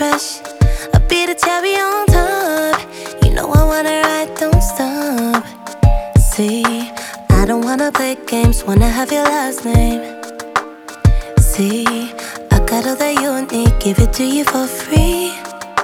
crush. I'll be the cherry on top. You know I wanna ride, don't stop. See, I don't wanna play games, wanna have your last name. See, I got all that you need, give it to you for free.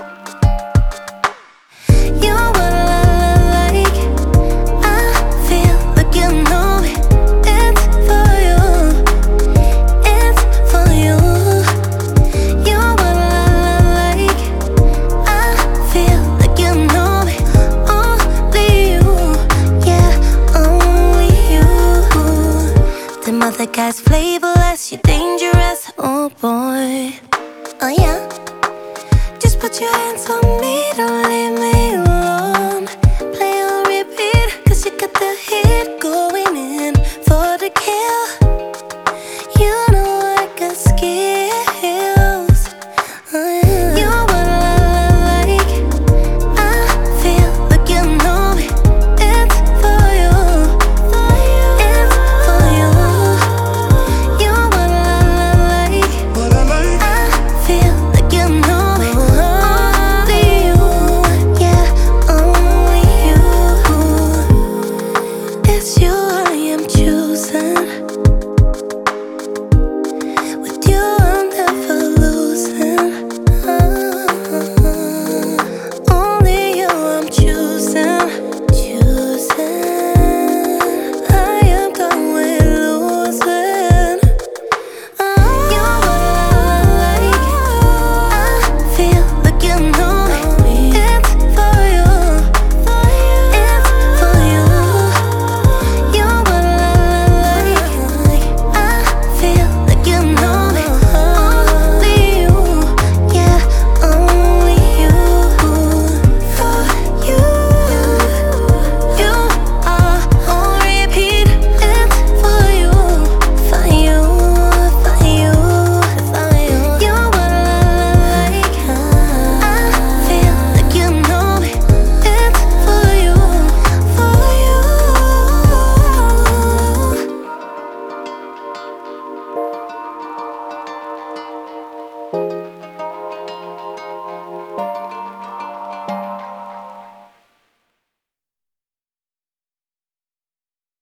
You're what I like, I feel like you know it. It's for you, it's for you. You're what I like, I feel like you know it. Only you, yeah, only you. Them other guys flavorless, you're dangerous, oh boy. Oh yeah, just put your hands on me, don't leave me